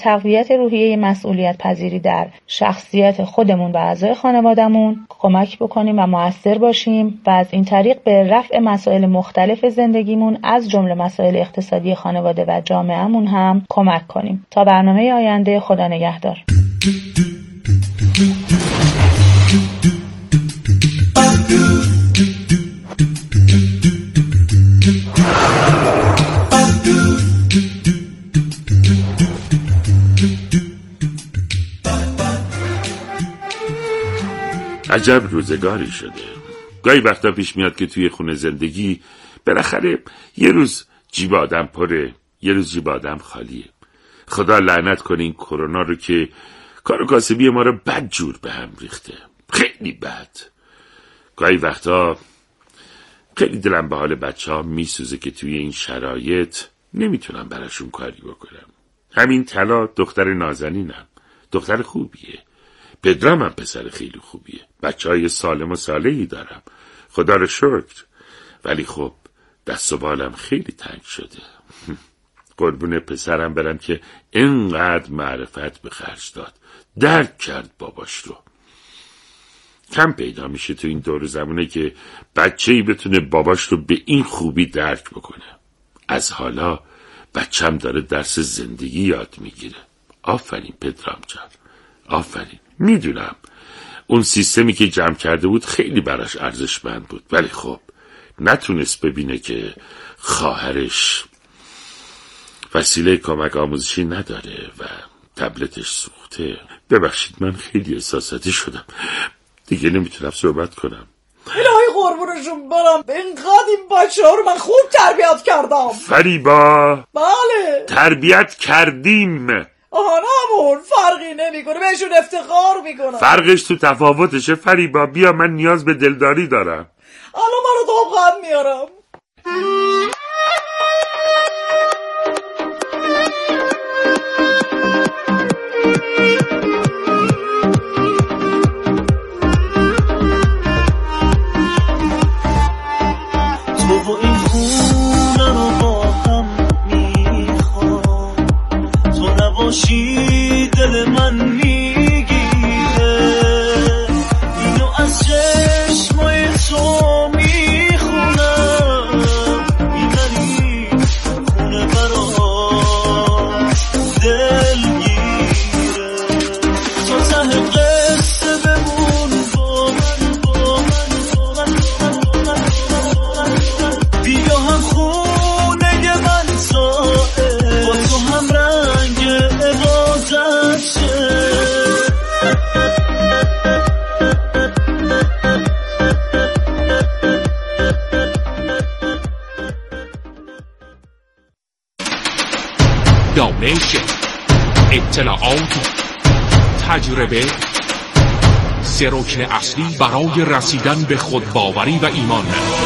تقویت روحیه مسئولیت پذیری در شخصیت خودمون و اعضای خانوادهمون کمک بکنیم و مؤثر باشیم و از این طریق به رفع مسائل مختلف زندگیمون از جمله مسائل اقتصادی خانواده و جامعهمون هم کمک کنیم. تا برنامه آینده، خدا نگهدار. عجب روزگاری شده. گاهی وقتا پیش میاد که توی خونه زندگی بالاخره یه روز جیب آدم پره، یه روز جیب آدم خالیه. خدا لعنت کنه این کرونا رو که کار و کاسبی ما رو بد جور به هم ریخته، خیلی بد. گاهی وقتا خیلی دلم به حال بچه‌ها میسوزه که توی این شرایط نمیتونم براشون کاری بکنم. همین طلا دختر نازنینم، دختر خوبیه. پدرام هم پسر خیلی خوبیه، بچه‌های سالم و صالحی دارم، خدا رو شکر. ولی خب دست و بالم خیلی تنگ شده. قربون پسرم برم که اینقدر معرفت به خرج داد، درک کرد باباش رو. کم پیدا میشه تو این دور زمونه که بچه‌ای بتونه باباش رو به این خوبی درک بکنه. از حالا بچم داره درس زندگی یاد میگیره. آفرین پدرام جان، آفرین. میدونم اون سیستمی که جمع کرده بود خیلی براش ارزشمند بود، ولی خب نتونست ببینه که خواهرش وسیله کمک آموزشی نداره و تبلتش سوخته. ببخشید من خیلی احساساتی شدم، دیگه نمیتونم صحبت کنم. الهی قربونشون برم، اینقدر این بچه ها رو من خوب تربیت کردم. فریبا بله تربیت کردیم. آهانمون فرقی نمیکنه، بهشون افتخار میکنم. فرقش تو تفاوتشه فریبا. بیا من نیاز به دلداری دارم. الان منو دابغن میارم. تو این خونه رو با هم میخوام، تو نباشی دل من میگیره، اینو از چشمای تو میخونم، میبری خونه برام دلگیره. تو ته قصه بمون با من بیا هم خونه من سایه، با تو هم رنگ عبادت شه. دانش، اطلاعات، تجربه، سه رکن اصلی برای رسیدن به خودباوری و ایمان.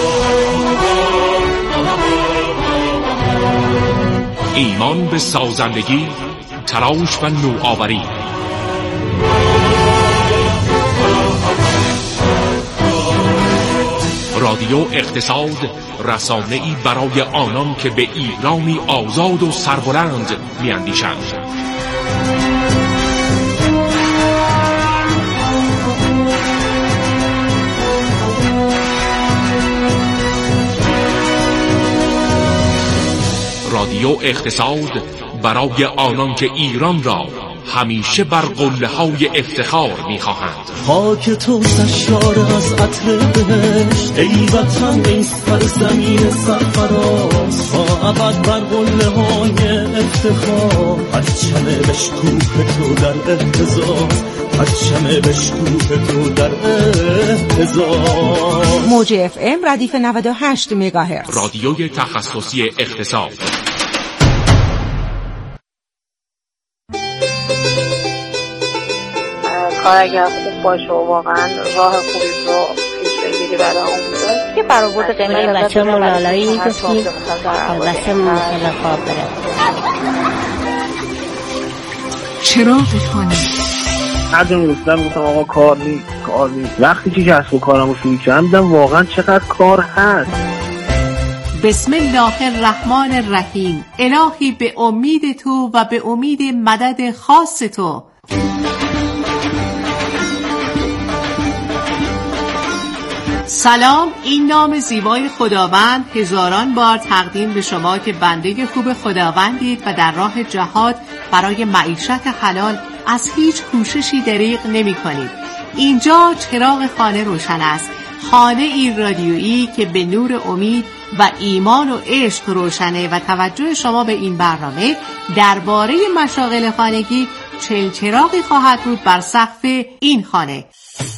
ایمان به سازندگی، تلاش و نوآوری. رادیو اقتصاد، رسانه‌ای برای آنان که به ایرانی آزاد و سربلند می‌اندیشند. رادیو اقتصاد برای آنان که ایران را همیشه بر قله‌های افتخار می‌خواهند. خاک تو سرشار از عطر بهشت، ای وطن این سرزمین سرفراز، تا ابد بر قله‌های افتخار، پرچم بشکوه تو در احتضار، پرچم بشکوه تو در احتضار. موج اف ام ردیف 98 مگاهرتز، رادیوی تخصصی اقتصاد. کار اگر خوب باشه و واقعا راه خوبی رو پیش بگیری برای آموزش که برآورد قیمت بچه مولایی گفتیم بچه ممکنه خواب بره. چرا بخوانی؟ هرجا گفتم آقا کار نیست. وقتی که کسب و کارم رو شروع کردم دیدم واقعا چقدر کار هست. بسم الله الرحمن الرحیم. الهی به امید تو و به امید مدد خاص تو. سلام، این نام زیبای خداوند هزاران بار تقدیم به شما که بنده خوب خداوندید و در راه جهاد برای معیشت حلال از هیچ کوششی دریغ نمی کنید. اینجا چراغ خانه روشن است، خانه این رادیویی که به نور امید و ایمان و عشق روشنه و توجه شما به این برنامه درباره مشاغل خانگی چلچراغی خواهد بود بر سقف این خانه.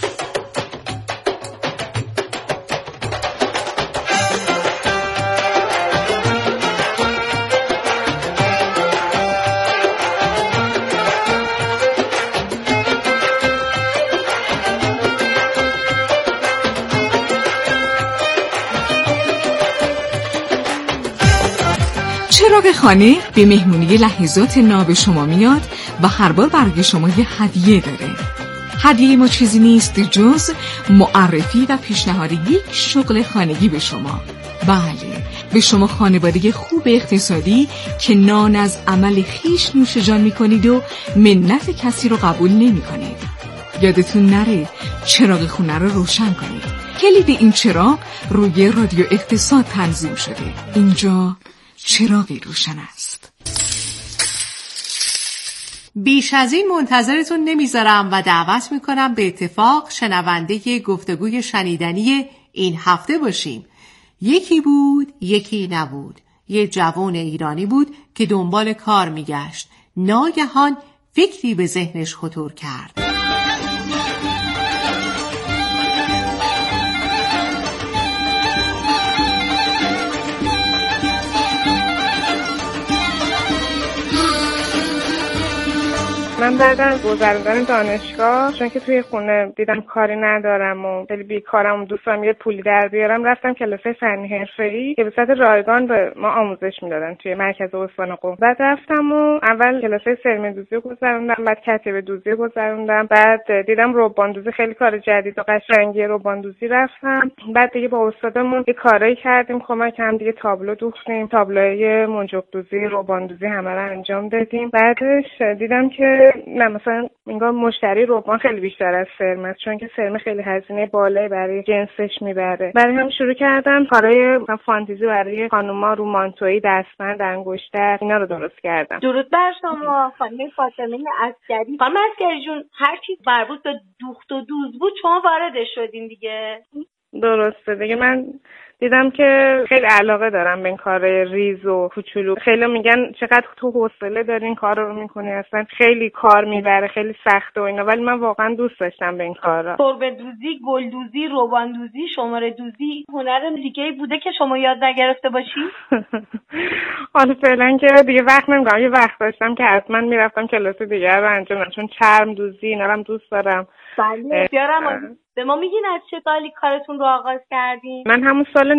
چراغ خانه به مهمونی لحظات ناب شما میاد و هر بار برای شما یه هدیه داره. هدیه ما چیزی نیست جز معرفی و پیشنهاد یک شغل خانگی به شما. بله، به شما خانواده خوب اقتصادی که نان از عمل خویش نوش جان میکنید و منت کسی رو قبول نمیکنید. یادتون نره چراغ خونه رو روشن کنید. کلید این چراغ روی رادیو اقتصاد تنظیم شده. اینجا چراغی روشن است. بیش از این منتظرتون نمیذارم و دعوت میکنم به اتفاق شنونده گفتگوی شنیدنی این هفته باشیم. یکی بود، یکی نبود. یه جوان ایرانی بود که دنبال کار میگشت. ناگهان فکری به ذهنش خطور کرد. من بعد از گذروندن دانشگاه، چون که توی خونه دیدم کاری ندارم و خیلی بیکارم و دوستم یه پولی در بیارم، رفتم کلاس فنی حرفه‌ای که به صورت رایگان به ما آموزش میدادن توی مرکز استان قم. بعد رفتم و اول کلاس سرمه‌دوزی رو گذروندم، بعد کتیبه دوزی رو گذروندم، بعد دیدم رباندوزی خیلی کار جدید و قشنگی، رباندوزی رفتم. بعد دیگه با استادمون یه کارایی کردیم، کمک هم دیگه تابلو دوختیم، تابلوهای منجوق دوزی، رباندوزی همه رو انجام دادیم. بعدش دیدم که نه مثلا انگار مشتری ربان خیلی بیشتر از سرم است، چون که سرم خیلی هزینه بالایی برای جنسش میبره. برای هم شروع کردم کارهای فانتزی برای خانوما، رو مانتویی، دستبند، انگشتر، اینا رو درست کردم. درود بر شما خانم فاطمه عسکری. خانم عسکری جون، هر چیز مربوط به دوخت و دوز بود شما وارد شدین دیگه. درسته دیگه. من دیدم که خیلی علاقه دارم به این کار ریز و کوچولو. خیلی میگن چقدر تو حوصله داری این کار رو میکنی، اصلا خیلی کار میبره، خیلی سخته و اینا، ولی من واقعا دوست داشتم به این کارا. تربه دوزی، گل دوزی، روبان دوزی، شماره دوزی، هنر دیگه بوده که شما یاد نگرفته باشی؟ حالا فعلا که دیگه وقت نمیگم، یه وقت داشتم که حتما میرفتم کلاس دیگه رو انجام بدم، چون چرم دوزی اینا هم دوست دارم. بله بیارم. به ما میگین از چه سالی کارتون رو آغاز کردین؟ من همون سال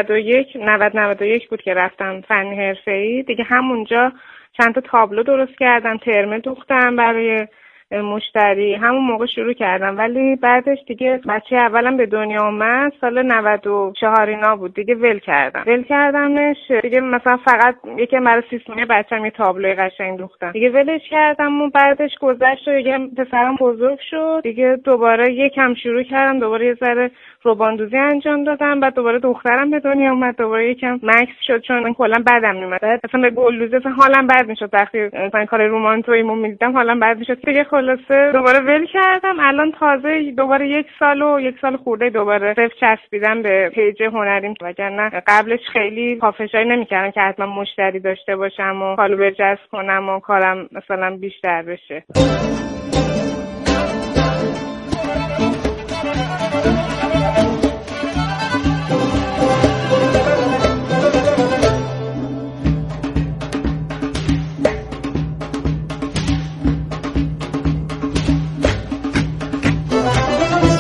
91 بود که رفتم فنی حرفه‌ای دیگه. همونجا چند تا تابلو درست کردم، ترمه دوختم برای مشتری، همون موقع شروع کردم. ولی بعدش دیگه بچه اولم به دنیا اومد سال 94 اینا بود، دیگه ول کردمش دیگه. مثلا فقط یکی برای سیسمونی بچه‌م یه تابلوی قشنگ دوختم، دیگه ولش کردم و بعدش گذشت و دیگه پسرم بزرگ شد دیگه، دوباره یکم شروع کردم، دوباره یه ذره رباندوزی انجام دادم، بعد دوباره دخترم به دنیا اومد، دوباره یکم مکس شد چون من کلا بدم میومد. اصلا به گلدوزی اصلا حالم بد میشد، وقتی مثلا کار رومانتویی می‌دیدم حالم بد میشد دیگه. خلاصه دوباره ول کردم. الان تازه دوباره یک سال خورده دوباره صرف چسبیدم به پیج هنریم، وگرنه قبلش خیلی پافشاری نمی‌کردم که حتما مشتری داشته باشم و فالوور جذب کنم و کارم مثلا بیشتر بشه.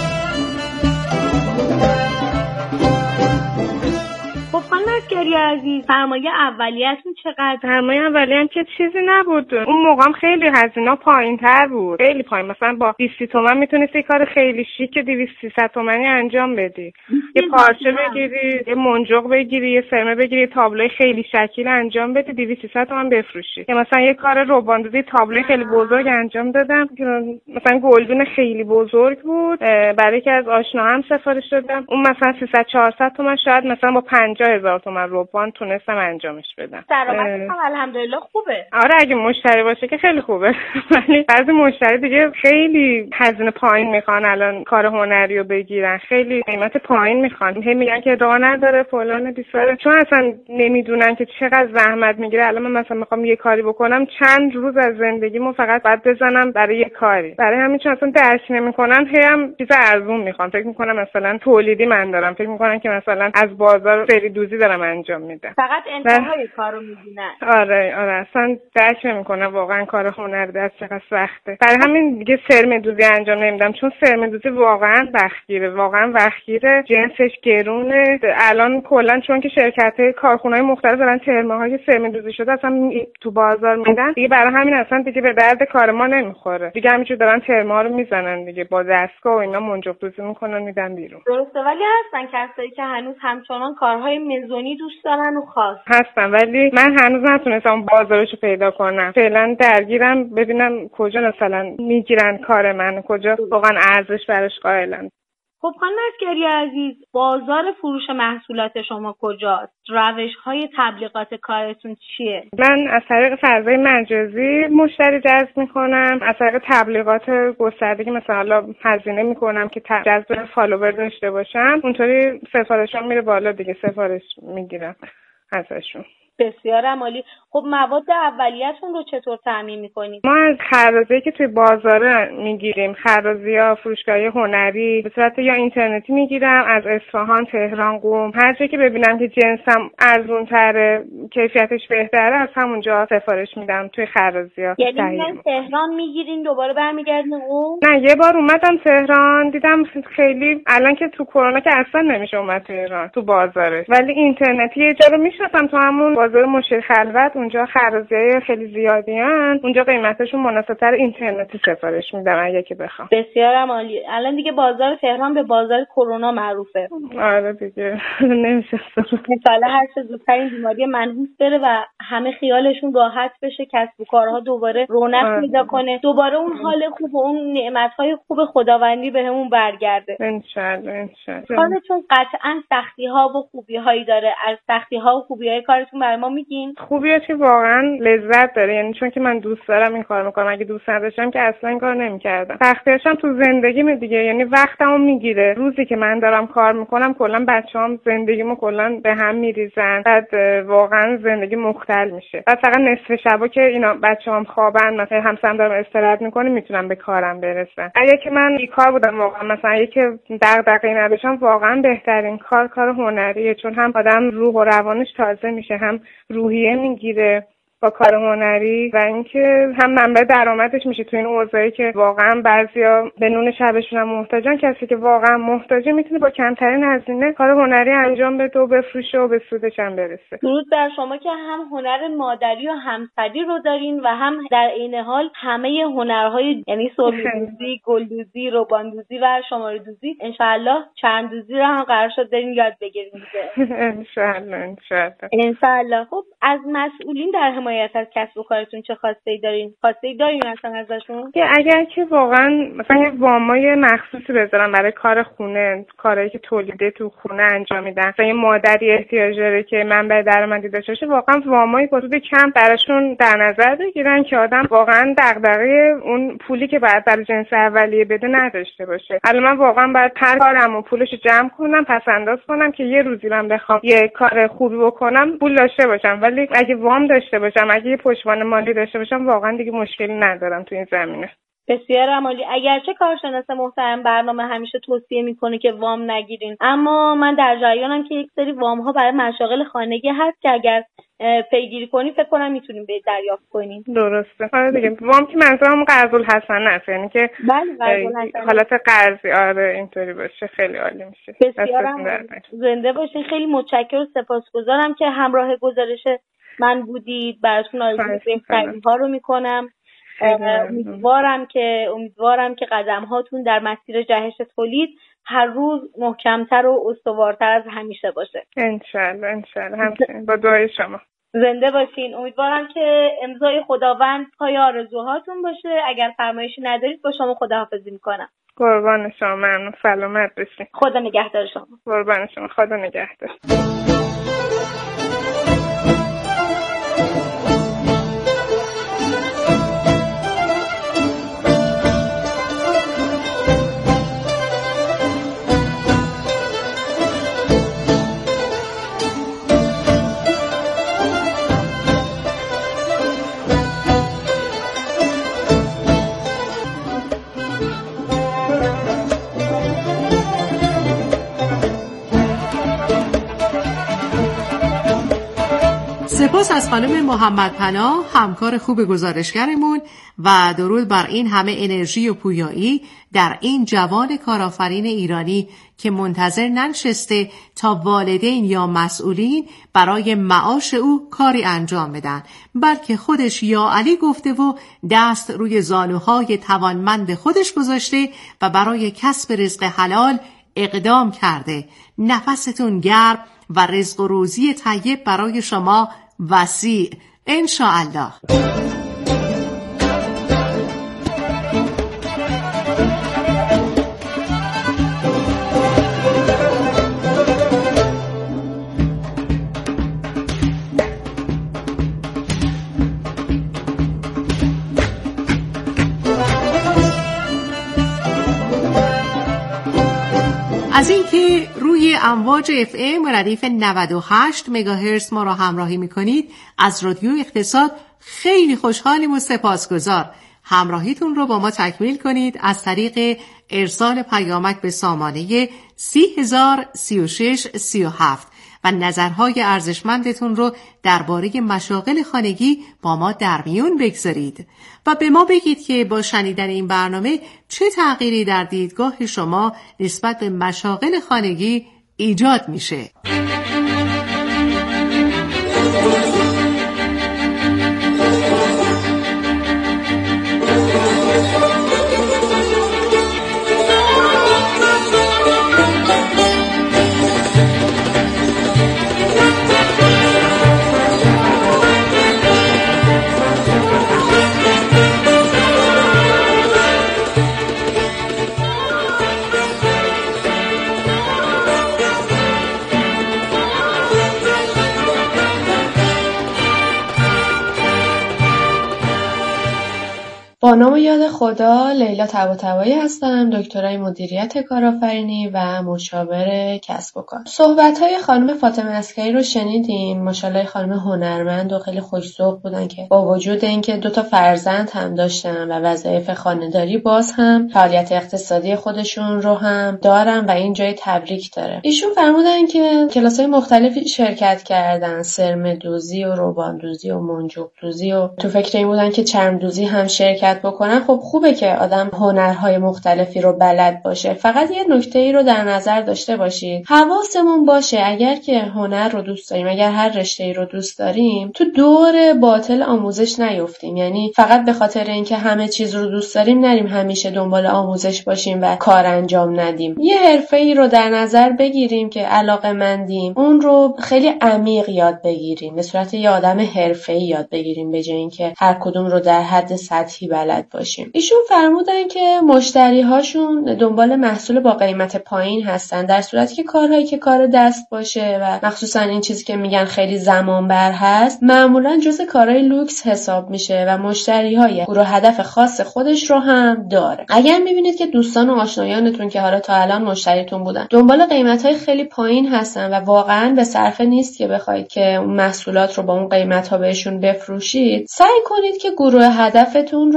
عزیز عزیز، سرمایه اولیه‌تون چقدر؟ سرمایه اولیه‌ام که چیزی نبود. اون موقعم خیلی هزینه پایین‌تر بود. خیلی پایین. مثلا با 20 تومن میتونستی کار خیلی شیک 200-300 تومانی انجام بدی. یه پارچه بگیری، یه منجق بگیری، یه سرمه بگیری، یه تابلوی خیلی شکیل انجام بدی، 200-300 تومن بفروشی. یا مثلا یه کار رباندوزی تابلوی خیلی بزرگ انجام دادم که مثلا گلدون خیلی بزرگ بود. برای که از آشناهام سفارش دادم. اون مثلا 300-400 تومن، شاید مثلا با 50,000 تومن ربان تونستم انجامش بدم. درآمدش هم الحمدلله خوبه. آره اگه مشتری باشه که خیلی خوبه. ولی بعضی مشتری دیگه خیلی هزینه پایین میخوان الان کار هنری رو بگیرن، خیلی قیمت پایین میخوان. هی میگن که راه نداره فلان بیساره، چون اصلا نمیدونن که چقدر زحمت میگیره. الان من مثلا میخوام یه کاری بکنم، چند روز از زندگیمو فقط باید بزنم برای یه کاری. برای همین چون اصلا درک نمیکنن، هی هم چیز ارزون میخوان. فکر میکنم مثلا تولیدی من دارم، فکر میکنن که مثلا از بازار سری دوزی دارم انجام میدم. فقط انتهای کارو میبینن. آره اصلا درک نمیکنه واقعا کار هنر دست چقدر سخته. برای همین دیگه سرمه دوزی انجام نمیدم، چون سرمه دوزی واقعا وقتگیره، جنسش گرونه. الان کلا چون که شرکت‌های کارخونه‌های مختلف دارن ترمه‌های سرمه دوزی شده اصلا تو بازار میدن دیگه، برای همین اصلا دیگه به درد کار ما نمیخوره دیگه. همینجور دارن ترمه‌ها رو میزنن دیگه، با دستگاه و اینا منجق دوزی میکنن میدن بیرون. درسته، ولی هستن کسایی که هنوز همچنان کارهای مزونی دوست دارن و خاص هستن، ولی من هنوز نتونستم بازارشو پیدا کنم. فعلا درگیرم ببینم کجا مثلا میگیرن کار من، کجا واقعا ارزش براش قائلن. خب خانم عسگری عزیز، بازار فروش محصولات شما کجاست؟ روش‌های تبلیغات کارتون چیه؟ من از طریق فضای مجازی مشتری جذب میکنم، از طریق تبلیغات گسترده که مثلا هزینه میکنم که جذب فالوور داشته باشم، اونطوری سفارشام میره بالا دیگه، سفارش میگیرم ازشون. بسیار عالی. خب مواد اولیه‌تون رو چطور تامین می‌کنید؟ ما از خرازی که توی بازار میگیریم، خرازی‌ها، فروشگاه‌های هنری به صورت یا اینترنتی میگیرم، از اصفهان، تهران، قم، هر جایی که ببینم که جنسم ارزان‌تره، کیفیتش بهتره، از همونجا سفارش میدم توی خرازی‌ها. یعنی من تهران میگیرین دوباره برمیگردین قم؟ نه، یه بار اومدم تهران، دیدم خیلی الان که تو کرونا که اصلا نمیشه اومد تهران تو بازارش، ولی اینترنتی یه جا رو میشناسم تو همون بازار مشیر خلوت، اونجا خرازی‌های خیلی زیادیان، اونجا قیمتشون مناسب‌تر، اینترنتی سفارش میدم اگه که بخوام. بسیار عالی. الان دیگه بازار تهران به بازار کرونا معروفه. آره دیگه نمیشه. مثلا هر چه زودتر این بیماری منحوس بره و همه خیالشون راحت بشه، کسب و کارها دوباره رونق پیدا کنه، دوباره اون حال خوب و اون نعمت‌های خوب خداوندی بهمون برگرده. ان شاءالله. کارتون قطعاً سختی‌ها و خوبی‌هایی داره. از سختی‌ها و خوبی‌های کارتون برای ما میگین؟ خوبیه که واقعا لذت داره، یعنی چون که من دوست دارم این کار میکنم، اگه دوست نداشتم که اصلا این کار نمیکردم. سختی‌هاش هم تو زندگیمه دیگه، یعنی وقتمو میگیره. روزی که من دارم کار میکنم کلا بچه‌ام زندگیمو کلا به هم میریزن، بعد واقعا زندگی مختل میشه. بعد فقط نصف شبا که اینا بچه‌ام خوابن، مثلا همسرم دارم استراحت میکنه، میتونم به کارم برسم. اگه که من بیکار بودم واقعا، مثلا اگه که دغدغه‌ای نداشتم، واقعا بهترین کار هنریه، چون هم آدم روح و روانش تازه میشه، هم روحیه میگیره با کار هنری، و اینکه هم منبع درآمدش میشه تو این اوضاعی که واقعا بعضیا به نون شبشون هم محتاجن. کسی که واقعا محتاجه میتونه با کمترین هزینه کار هنری انجام بده و بفروشه و به سودش هم برسه. درود بر شما که هم هنر مادری و همسری رو دارین و هم در عین حال همه هنرهای، یعنی سرمه‌دوزی، گلدوزی، رباندوزی و شماره دوزی، انشالله چند دوزی رو هم قرار شد دارین یاد بگیرین دیگه. انشالله. خب از مسئولین در حمایت از کسب و کارتون چه خواسته دارین اصلا ازشون؟ که اگر که واقعا مثلا یه وامای مخصوصی بذارن برای کار خونه، کارهایی که تولیده تو خونه انجام میدن، مثلا یه مادری احتیاج داره که منبع درآمدی داشته باشه، واقعا وامای با حدود کم براشون در نظر بگیرن که آدم واقعا دغدغه اون پولی که باید برای جنس اولیه بده نداشته باشه. الان من واقعا باید هر کارمو پولشو جمع کنم، پس انداز کنم که یه روزی من بخوام یه کار خوبی بکنم پول داشته باشم، ولی اگه وام داشته باشم، اگه یه پشتوانه مالی داشته باشم، واقعا دیگه مشکلی ندارم تو این زمینه. بسیار عالی. اگرچه کارشناس محترم برنامه همیشه توصیه میکنه که وام نگیرین، اما من در جریانم که یک سری وام ها برای مشاغل خانگی هست که اگر پیگیری کنی فکر کنم میتونیم به دریافت کنیم. درسته. آره دیگه وام که منظورم قرض الحسنه است، یعنی که بله قرض الحسنه حالت قرضی. آره اینطوری باشه خیلی عالی میشه. بسیار زنده باشین. خیلی متشکرم و سپاسگزارم که همراه گزارش من بودید. براتون آرزوی بهترین ها رو میکنم. امیدوارم که قدم هاتون در مسیر جهش تولید هر روز محکمتر و استوارتر از همیشه باشه. انشالله همچنین با دعای شما. زنده باشین. امیدوارم که امضای خداوند پای آرزوهاتون باشه. اگر فرمایشی ندارید با شما خداحافظی میکنم. قربان شما. ممنون. سلامت باشین. خدا نگهدار شما. قربان شما. خدا نگهدار. سپاس از خانم محمد پناه، همکار خوب گزارشگرمون، و درود بر این همه انرژی و پویایی در این جوان کارآفرین ایرانی که منتظر ننشسته تا والدین یا مسئولین برای معاش او کاری انجام بدن، بلکه خودش یا علی گفته و دست روی زانوهای توانمند خودش گذاشته و برای کسب رزق حلال اقدام کرده. نفستون گرم و رزق و روزی طیب برای شما وسیع انشاءالله. از اینکه روی امواج FM ردیف 98 مگاهرتز ما را همراهی میکنید، از رادیو اقتصاد خیلی خوشحالیم و سپاسگزار. همراهیتون رو با ما تکمیل کنید از طریق ارسال پیامک به سامانه 30003637 و نظرهای ارزشمندتون رو درباره مشاغل خانگی با ما در میون بگذارید و به ما بگید که با شنیدن این برنامه چه تغییری در دیدگاه شما نسبت به مشاغل خانگی ایجاد میشه. با نام یاد خدا، لیلا طباطبایی هستم، دکترای مدیریت کارآفرینی و مشاور کسب و کار. صحبت‌های خانم فاطمه عسکری رو شنیدین. ماشاءالله خانم هنرمند و خیلی خوش‌ذوق بودن که با وجود اینکه 2 فرزند هم داشتن و وظایف خانه‌داری باز هم فعالیت اقتصادی خودشون رو هم دارن و این جای تبریک داره. ایشون فرمودن که کلاس‌های مختلفی شرکت کردن، سرمه‌دوزی و روباندوزی و منجوق‌دوزی و تو فکر این بودن که چرم‌دوزی هم شرکت بکنن. خب خوبه که آدم هنرهای مختلفی رو بلد باشه، فقط یه نکته‌ای رو در نظر داشته باشید. حواسمون باشه اگر که هنر رو دوست داریم، اگر هر رشته‌ای رو دوست داریم، تو دور باطل آموزش نیفتیم. یعنی فقط به خاطر اینکه همه چیز رو دوست داریم نریم همیشه دنبال آموزش باشیم و کار انجام ندیم. یه حرفه‌ای رو در نظر بگیریم که علاقه‌مندیم، اون رو خیلی عمیق یاد بگیریم، به صورت یه آدم حرفه‌ای یاد بگیریم به جای اینکه هر کدوم رو در حد سطحی بلد باشیم. ایشون فرمودن که مشتری‌هاشون دنبال محصول با قیمت پایین هستن، در صورتی که کارهایی که کار دست باشه و مخصوصا این چیزی که میگن خیلی زمان بر هست معمولا جزء کارهای لوکس حساب میشه و مشتری‌های گروه هدف خاص خودش رو هم داره. اگر میبینید که دوستان و آشنایانتون که حالا تا الان مشتریتون بودن دنبال قیمت‌های خیلی پایین هستن و واقعا به صرفه نیست که بخواید که اون محصولات رو با اون قیمت‌ها بهشون بفروشید، سعی کنید که گروه هدفتون رو عوض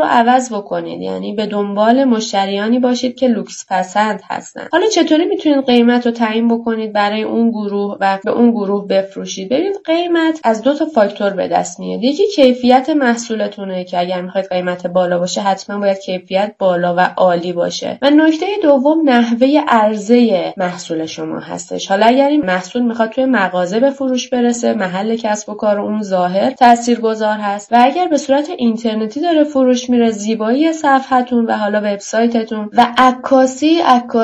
جذب کنید، یعنی به دنبال مشتریانی باشید که لوکس پسند هستن. حالا چطوری میتونید قیمت رو تعیین بکنید برای اون گروه و به اون گروه بفروشید؟ ببینید قیمت از 2 فاکتور به دست میاد. یکی کیفیت محصولتونه که اگر میخواید قیمت بالا باشه حتما باید کیفیت بالا و عالی باشه. و نکته دوم نحوه عرضه محصول شما هستش. حالا اگر این محصول میخواد توی مغازه به فروش برسه، محل کسب و کار اون ظاهر تاثیرگذار هست، و اگر به صورت اینترنتی داره فروش میره، زیبایی صفحتون و حالا وبسایتتون و عکاسی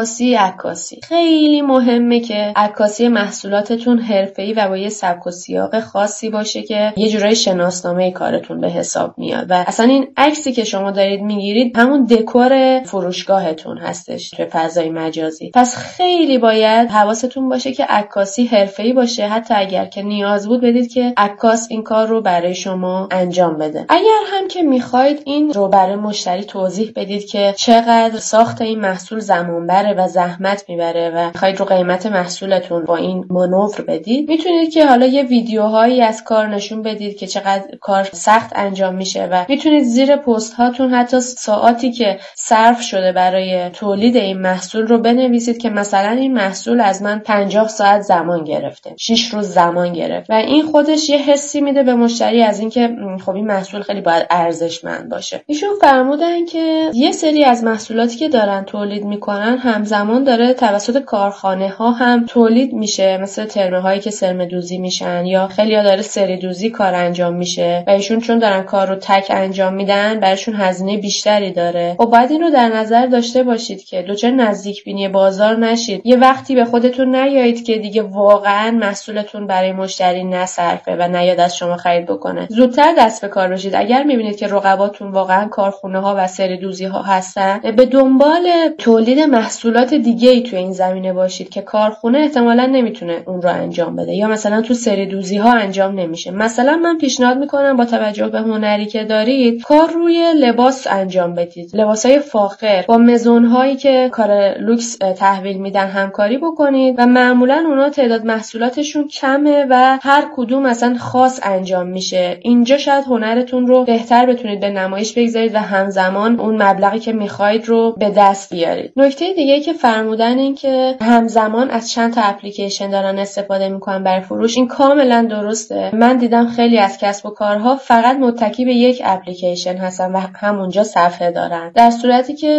خیلی مهمه که عکاسی محصولاتتون حرفه‌ای و با یه سبک و سیاق خاصی باشه که یه جورای شناسنامه کارتون به حساب میاد و اصلا این عکسی که شما دارید میگیرید همون دکور فروشگاهتون هستش توی فضای مجازی. پس خیلی باید حواستون باشه که عکاسی حرفه‌ای باشه، حتی اگر که نیاز بود بدید که عکاس این کار رو برای شما انجام بده. اگر هم که میخواید این رو برای مشتری توضیح بدید که چقدر ساخت این محصول زمان بره و زحمت میبره و میخواید رو قیمت محصولتون با این مانور بدید، میتونید که حالا یه ویدیوهایی از کار نشون بدید که چقدر کار سخت انجام میشه و میتونید زیر پست هاتون حتی ساعاتی که صرف شده برای تولید این محصول رو بنویسید که مثلا این محصول از من 50 ساعت زمان گرفته، 6 روز زمان گرفت، و این خودش یه حسی میده به مشتری از اینکه خب این محصول خیلی باید ارزشمند باشه. ایشون فرمودن که یه سری از محصولاتی که دارن تولید میکنن همزمان داره توسط کارخانه ها هم تولید میشه، مثل ترمه هایی که سرمه دوزی میشن، یا خیلی ها داره سری دوزی کار انجام میشه و ایشون چون دارن کار رو تک انجام میدن براشون هزینه بیشتری داره. و باید این رو در نظر داشته باشید که دوچار نزدیک بینی بازار نشید. یه وقتی به خودتون نیایید که دیگه واقعا محصولتون برای مشتری نصرفه و نیاد از شما خرید بکنه. زودتر دست به کار بشید. اگر میبینید که رقباتون واقعا کارخونه ها و سری دوزی ها هستن، به دنبال تولید محصولات دیگه ای تو این زمینه باشید که کارخونه احتمالاً نمیتونه اون رو انجام بده، یا مثلا تو سری دوزی ها انجام نمیشه. مثلا من پیشنهاد میکنم با توجه به هنری که دارید کار روی لباس انجام بدید، لباسای فاخر با مزون هایی که کار لوکس تحویل میدن همکاری بکنید و معمولا اونا تعداد محصولاتشون کمه و هر کدوم مثلا خاص انجام میشه. اینجا شاید هنرتون رو بهتر بتونید به نمایش بگذارید و همزمان اون مبلغی که میخواید رو به دست بیارید. نکته دیگه که فرمودن این که همزمان از چند تا اپلیکیشن دارن استفاده میکنن برای فروش، این کاملا درسته. من دیدم خیلی از کسب و کارها فقط متکی به یک اپلیکیشن هستن و همونجا صفحه دارن، در صورتی که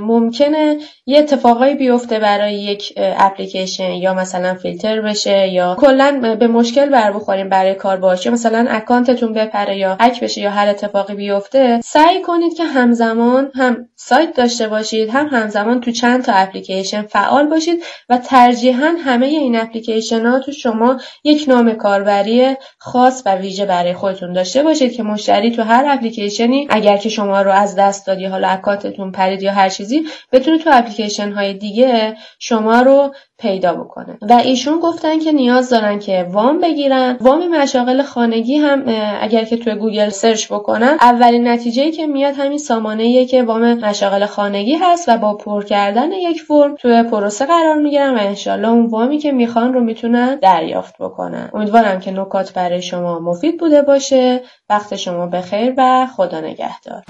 ممکنه یه اتفاقایی بیفته برای یک اپلیکیشن، یا مثلا فیلتر بشه یا کلا به مشکل بر بخوریم برای کار باشه، مثلا اکانتتون بپره یا هک بشه یا هر اتفاقی بیفته. سعی کنید که همزمان هم سایت داشته باشید، هم همزمان تو چند تا اپلیکیشن فعال باشید و ترجیحاً همه این اپلیکیشن ها تو شما یک نام کاربری خاص و ویژه برای خودتون داشته باشید که مشتری تو هر اپلیکیشنی اگر که شما رو از دست داد یا حالا اکانتتون پرید یا هر چیزی، بتونه تو اپلیکیشن های دیگه شما رو پیدا بکنه. و ایشون گفتن که نیاز دارن که وام بگیرن. وام مشاغل خانگی هم اگر که توی گوگل سرچ بکنن، اولین نتیجه‌ای که میاد همین سامانه‌ایه که وام مشاغل خانگی هست و با پر کردن یک فرم توی پروسه قرار میگیرن و انشالله اون وامی که میخوان رو میتونن دریافت بکنن. امیدوارم که نکات برای شما مفید بوده باشه. وقت شما بخیر و خدا نگهدار.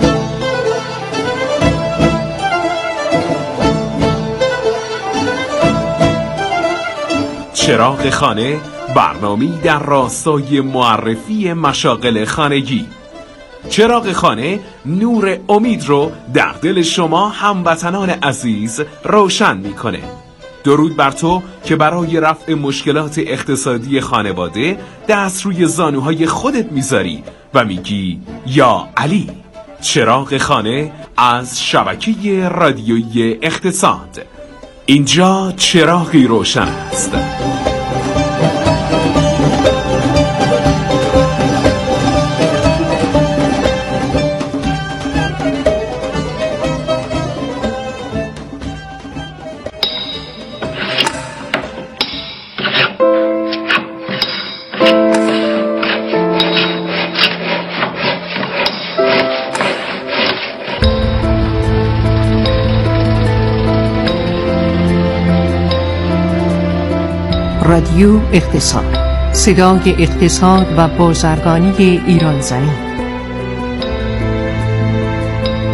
چراغ خانه، برنامه‌ای در راستای معرفی مشاغل خانگی. چراغ خانه نور امید رو در دل شما هموطنان عزیز روشن میکنه. درود بر تو که برای رفع مشکلات اقتصادی خانواده دست روی زانوهای خودت میذاری و میگی یا علی. چراغ خانه از شبکه رادیویی اقتصاد. اینجا چراغی روشن است. رادیو اقتصاد، صدای اقتصاد و بازرگانی ایران زمین.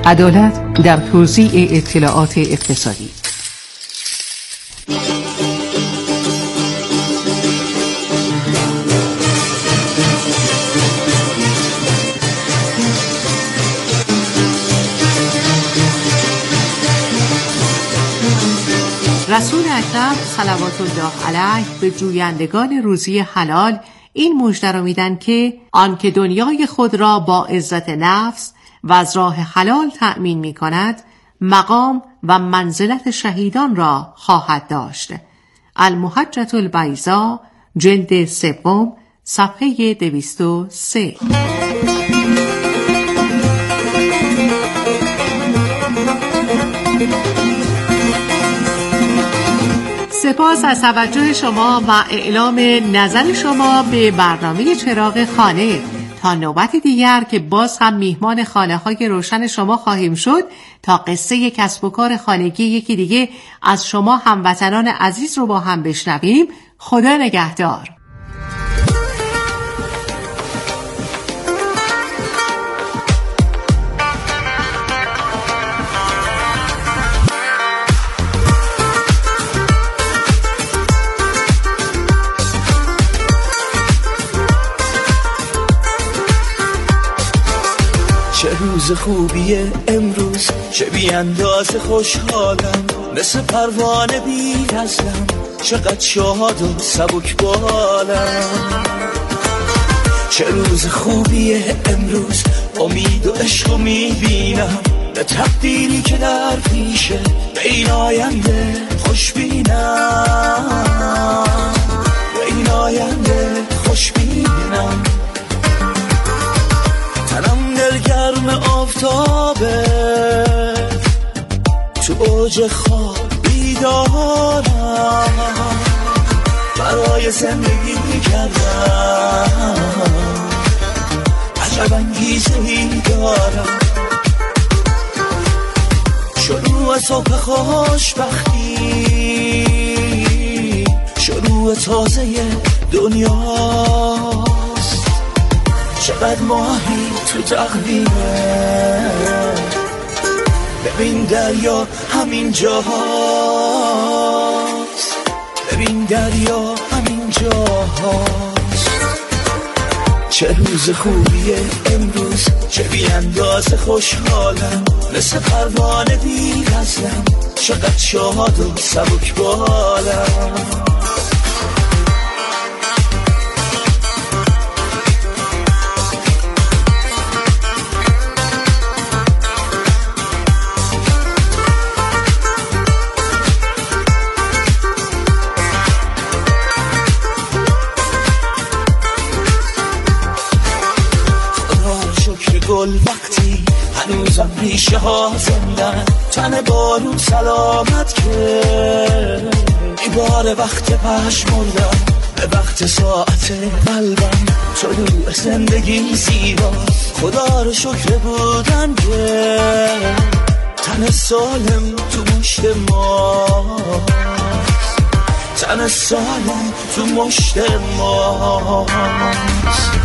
عدالت در توزیع اطلاعات اقتصادی. رسول اکرم صلوات الله علیه به جویندگان روزی حلال این مژده را میدن که آنکه دنیای خود را با عزت نفس و از راه حلال تأمین می کند مقام و منزلت شهیدان را خواهد داشت. المحجة البیضاء جلد 3 صفحه 203. سپاس از توجه شما و اعلام نظر شما به برنامه چراغ خانه. تا نوبت دیگر که باز هم میهمان خانه های روشن شما خواهیم شد تا قصه کسب و کار خانگی یکی دیگه از شما هموطنان عزیز رو با هم بشنویم. خدا نگهدار. چه روز خوبیه امروز، چه بی اندازه خوشحالم، مثل پروانه بی نزلم، چقدر شاد و سبک بالم. چه روز خوبیه امروز، امید و عشق رو میبینم، به تقدیری که در پیشه، به این آینده خوش بینم، به این آینده خوش بینم. تنم دلگرم آفتابه، تو اوج خواب بیدارم، برای زندگی کردم عجب انگیزه‌ای دارم. شروع صبح خوشبختی، شروع تازه دنیاست، چقدر ماهی تو تقویمه، ببین دریا همین جاست، ببین دریا همین جاست. چه روز خوبیه امروز، چه بی اندازه خوشحالم، مثل پروانه بی غزلم، چقدر شاد و سبک بالم. گل وقتی هنوزم ریشه ها زندن، تن بارون سلامت که ایبار وقت پشمردم، به وقت ساعت قلبم طلوع زندگی زیباست. خدا رو شکر بودن که تن سالم تو مشت ماست، تن سالم تو مشت ماست.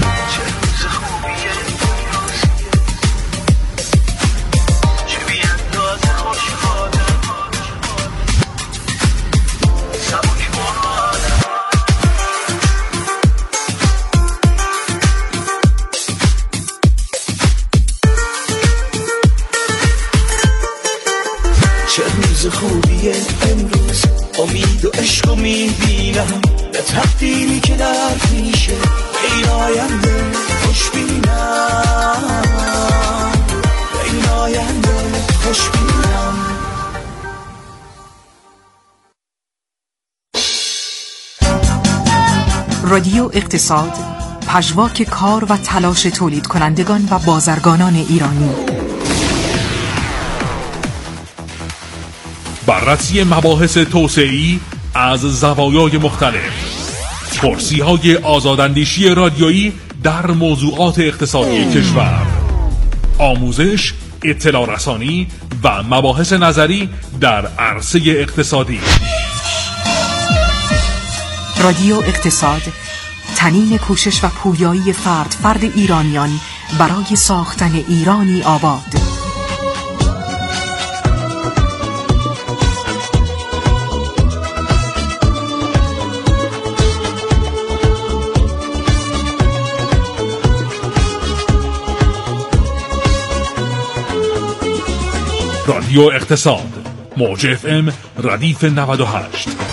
خوبیه امروز، امید و عشق رو میبینم، به تقدیری که در پیشه، به این آینده خوش بینم، به این آینده خوش بینم. رادیو اقتصاد، پژواک کار و تلاش تولید کنندگان و بازرگانان ایرانی. بررسی مباحث توسعه‌ای از زوایای مختلف، پرسی‌های آزاداندیشی رادیویی در موضوعات اقتصادی کشور، آموزش، اطلاع رسانی و مباحث نظری در عرصه اقتصادی. رادیو اقتصاد، تنین کوشش و پویایی فرد ایرانیان برای ساختن ایرانی آباد. رادیو اقتصاد، موج FM ردیف 98.